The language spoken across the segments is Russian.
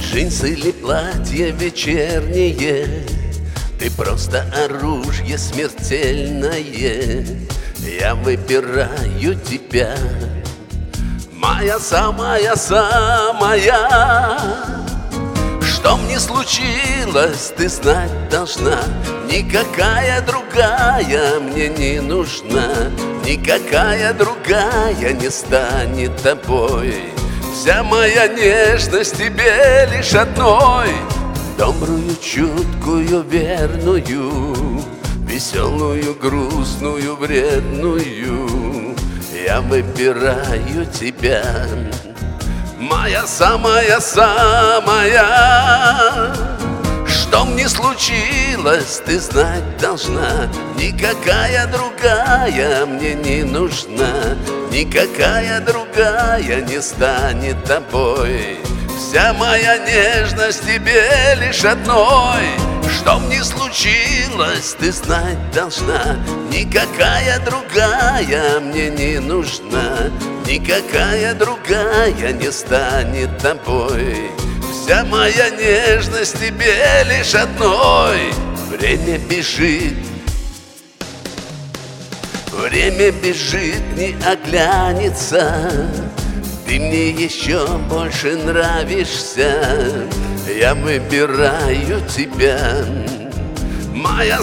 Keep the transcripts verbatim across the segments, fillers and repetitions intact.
Джинсы или платье вечернее, ты просто оружие смертельное. Я выбираю тебя, моя самая-самая. Что мне случилось, ты знать должна. Никакая другая мне не нужна. Никакая другая не станет тобой. Вся моя нежность тебе лишь одной. Добрую, чуткую, верную, веселую, грустную, вредную. Я выбираю тебя, моя самая-самая. Что мне случилось, ты знать должна. Никакая другая мне не нужна. Никакая другая не станет тобой. Вся моя нежность тебе лишь одной. Что мне случилось, ты знать должна. Никакая другая мне не нужна. Никакая другая не станет тобой. Вся моя нежность тебе лишь одной. Время бежит, время бежит, не оглянется. Ты мне еще больше нравишься. Я выбираю тебя, моя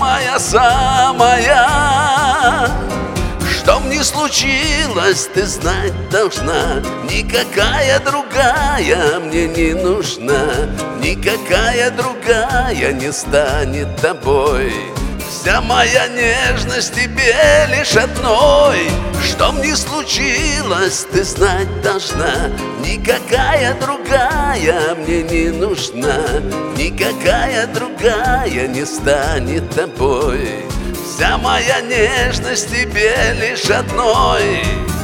самая-самая. Что мне случилось, ты знать должна. Никакая другая мне не нужна. Никакая другая не станет тобой. Вся моя нежность тебе лишь одной. Что мне случилось, ты знать должна. Никакая другая мне не нужна. Никакая другая не станет тобой. Вся моя нежность тебе лишь одной.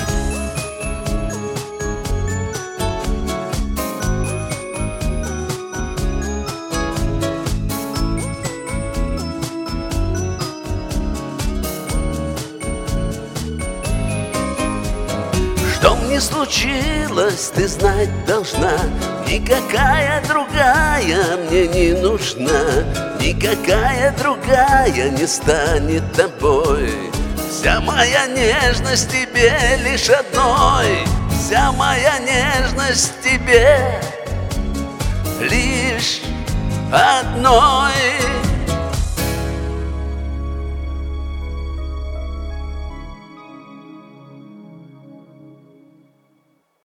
Что мне случилось, ты знать должна. Никакая другая мне не нужна. Никакая другая не станет тобой. Вся моя нежность тебе лишь одной. Вся моя нежность тебе лишь одной.